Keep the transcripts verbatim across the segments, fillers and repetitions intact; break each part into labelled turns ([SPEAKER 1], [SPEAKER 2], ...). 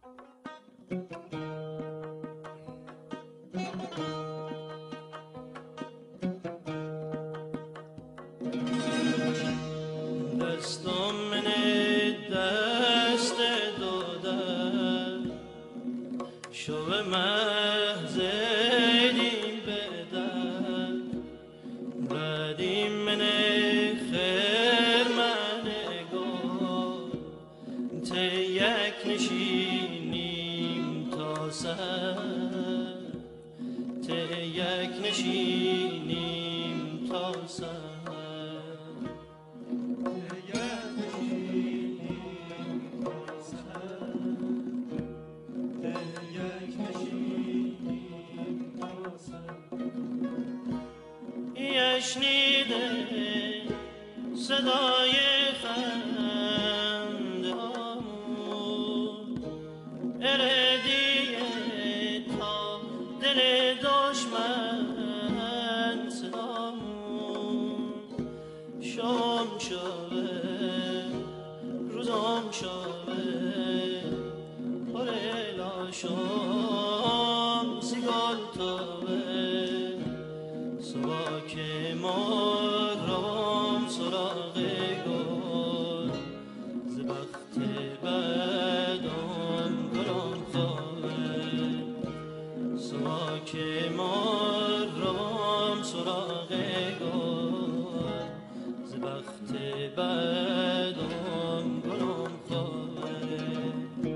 [SPEAKER 1] دستم من دست دادن شو محزنیم بدن بدیم من خیر من گل ته یک نشینیم تا سر ته یک نشینیم تا سر شنیده صدای خنده هامون اردیه تا دل دشمن صدامون شام شوه روزام شوه پره لاشام سیگال توه سواک مار روام سراغ گل ز بخت بدم گلم خواهد سواک مار روام سراغ گل ز بخت بدم گلم خواهد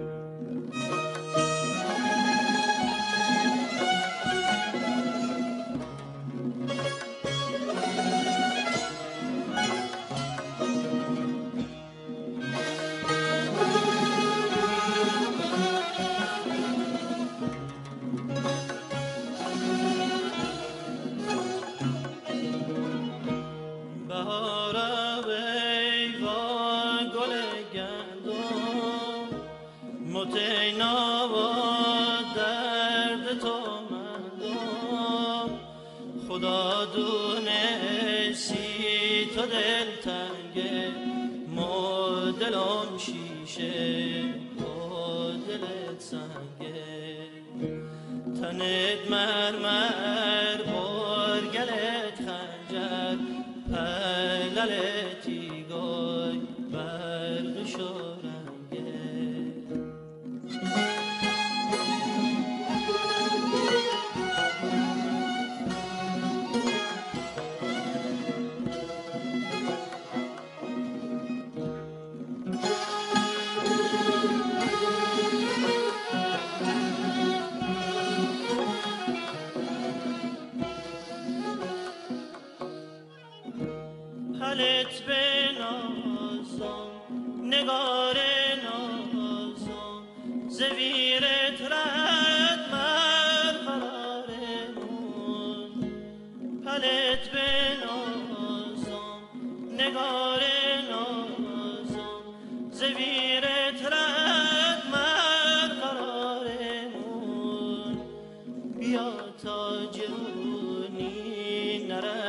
[SPEAKER 1] خدا دونستی تو دل تنگه ما دلم شیشه ما دلت سنگه تنت مرمر برگلت خنجر پللتی گای برق شورنگه حالت به نازم نگار نازم زویرت رد مر قرارمون حالت به نازم نگار نازم زویرت رد مر قرارمون بیا تا جونی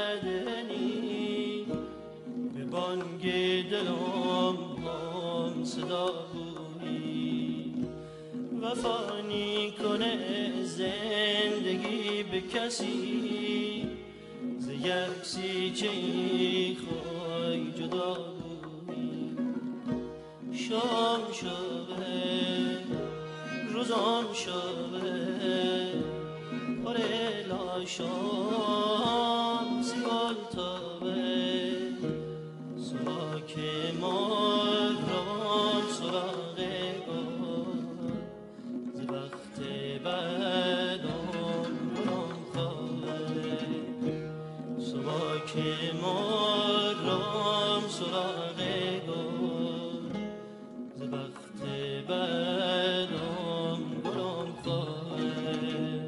[SPEAKER 1] نردنی بانگ دلم هم صدا بویی وفانی کنه زندگی به کسی ز یک سیچه خوی جدا بویی شام شوه روزم شوه پره لاشام سیگال توه که مار روان سراغ گل ز بخت بدم گلم خواهد سواک مار روان سراغ گل ز بخت بدم گلم خواهد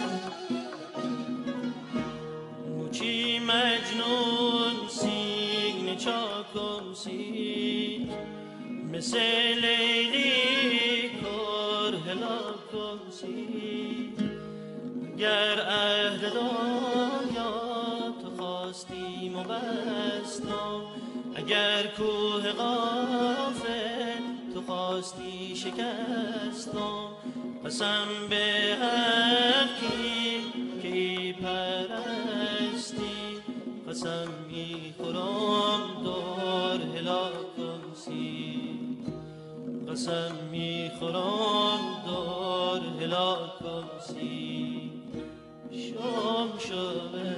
[SPEAKER 1] مجنون سی چاکوسی مثل لیلی کر هلاکوسی گر اهل دنیا تو خواستی مبستم اگر کوه غافل تو خواستی شکستم قسم به هر کی که پرستی قسم می خورم دور هلاکوسی قسم می خورم دور هلاکوسی شام شوه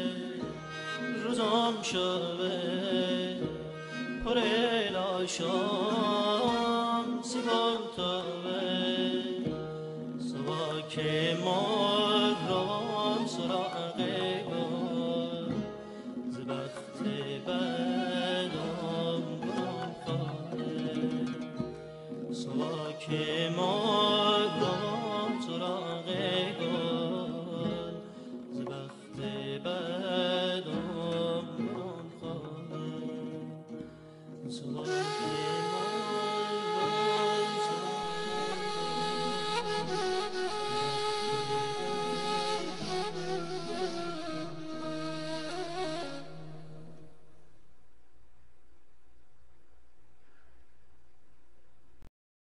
[SPEAKER 1] روزم شوه پر لاشام سیگم توه سوا که مرم سراغ گل ز بخت بدم گم خواهه سوا که مرم سراغ گل ز بخت بدم گم خواهه سوا